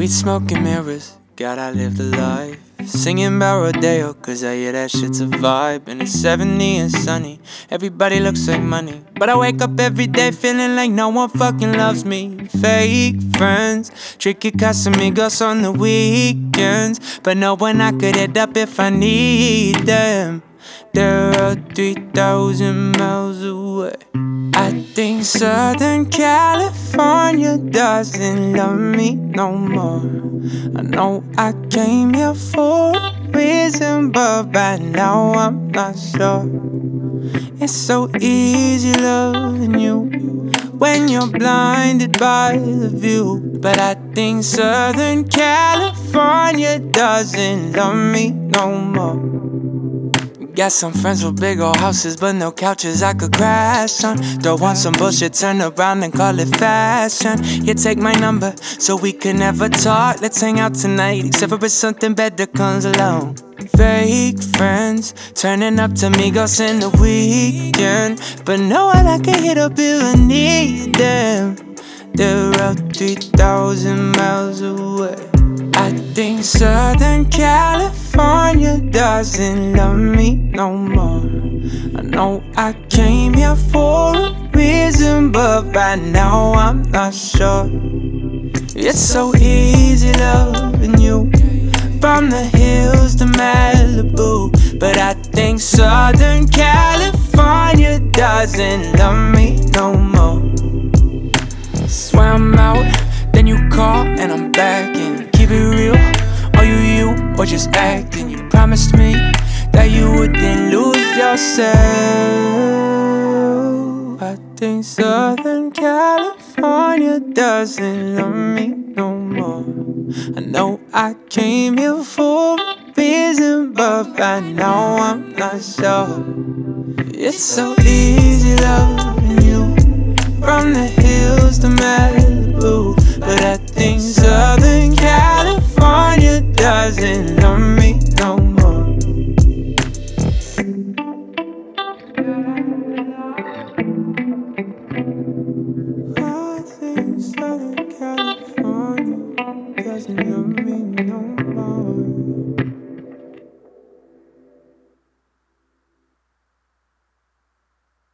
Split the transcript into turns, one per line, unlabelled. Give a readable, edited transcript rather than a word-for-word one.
Weed smoking mirrors, God, I live the life. Singing about Rodeo, cause I hear that shit's a vibe. And it's 70 and sunny, everybody looks like money. But I wake up every day feeling like no one fucking loves me. Fake friends, tricky Casamigos on the weekends, but no one I could hit up if I need them. They're 3,000 miles away. I think Southern California doesn't love me no more. I know I came here for a reason, but by now I'm not sure. It's so easy loving you when you're blinded by the view. But I think Southern California doesn't love me no more. Got some friends with big old houses, but no couches I could crash on. Throw on some bullshit, turn around and call it fashion. You take my number, so we can never talk. Let's hang out tonight, except for if something better comes along. Fake friends, turning up to Migos in the weekend, but no one I can hit up if I need them. They're out 3,000 miles away. I think Southern California doesn't love me no more. I know I came here for a reason, but by now I'm not sure. It's so easy loving you, from the hills to Malibu, but I think Southern California doesn't love me no more. Swear I'm out, then you call and I'm back in. Keep it real, are you or just acting? You promised me that you wouldn't lose yourself. I think Southern California doesn't love me no more. I know I came here for a reason, but by now I'm not sure. It's so easy loving you, from the hills to Malibu, but I